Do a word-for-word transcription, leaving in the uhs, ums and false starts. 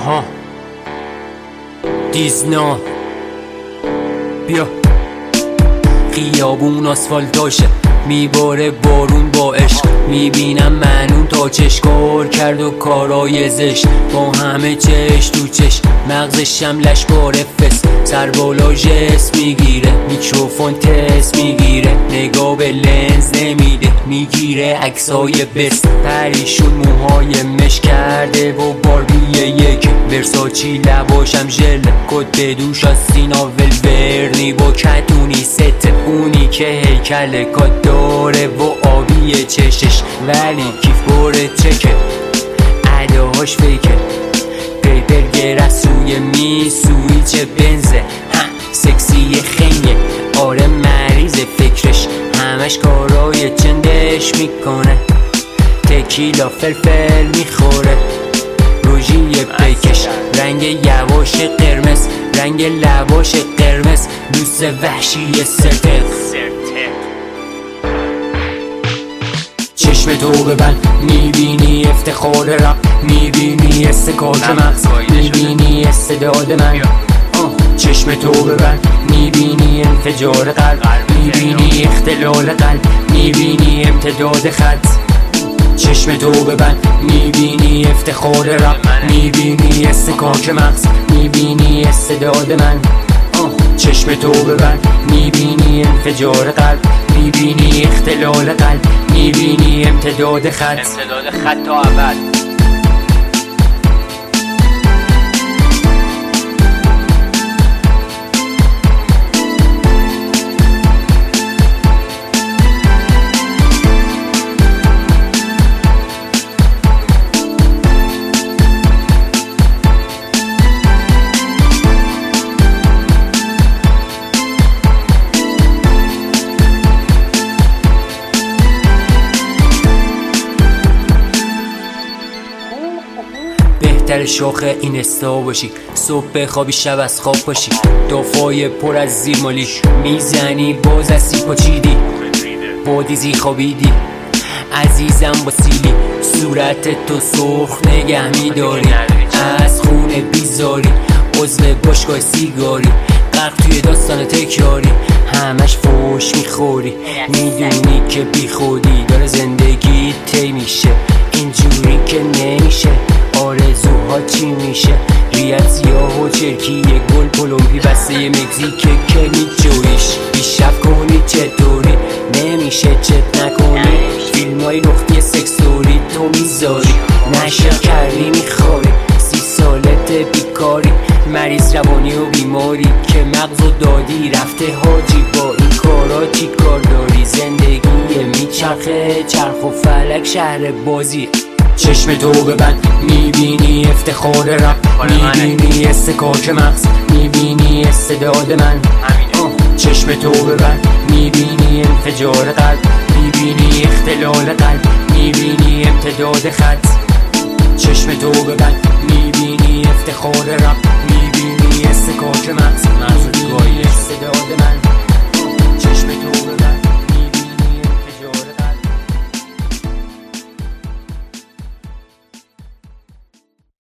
آها دیزنا بیا خیابون آسفالت داشه میباره بارون با عشق میبینم منون تا چشکار کرد و کارای زشت با همه چش تو چش مغزشم لشکار فس سر بالا جس میگیره میکروفون تست میگیره نگاه به لنز نمیده میگیره عکسای بس پریشون موهای مش کرده و باربی یک ورساچی لباشم ژل کد بدوش از سینا ولورنی با کتونی ست اونی که هیکل کد داره و آبی چشش ولی کیف باره چکه اداهاش فیکه پیپر گرست روی میسوی چه بنزه سکسی خنگه آره مریض فکرش همش کارای چندش میکنه تکیلا فلفل میخوره روژی پیکش رنگ یواش قرمز رنگ لباش قرمز دوست وحشی سرتق چشم تو ببند میبینی افتخار رپ میبینی استکاک مغز میبینی استعداد من چشم تو ببند میبینی انفجار قلب میبینی اختلال قلب میبینی امتداد خط چشم تو ببند میبینی افتخار رپ میبینی استکاک مغز میبینی استعداد من چشم تو ببند میبینی انفجار قلب میبینی اختلال قلب میبینی امتداد خط امتداد خط تا ابد بهتر شاخ این استا باشی صبح بخوابی شب از خواب باشی دافای پر از زیرمالی میزنی باز از سیپا چیدی با دیزی خوابیدی عزیزم با سیلی صورت تو سرخ نگه میداری از خونه بیزاری عضو باشگاه سیگاری غرق توی داستان تکراری همش فوش میخوری میدونی که بی خودی داره زندگی تی میشه اینجوری که نمیشه آرزوها چی میشه ریت سیاه و چرکی یه گل پلومپی بسته یه مکزیکه که میجویش بیشرف کنی چطوری نمیشه چت نکنی فیلم های لختی سکسوری تو میذاری نشه کردی میخوری سی سالت بیکاری مریض روانی و بیماری که مغزو دادی رفته حاجی با این کارا چی کار داری زندگی میچرخه چرخ و فلک شهر بازی چشم تو ببند میبینی افتخار رپ میبینی استکاک مغز میبینی استعداد من چشم تو ببند میبینی انفجار قلب میبینی اختلال قلب میبینی امتداد خط چشم تو ببند میبینی افتخار رپ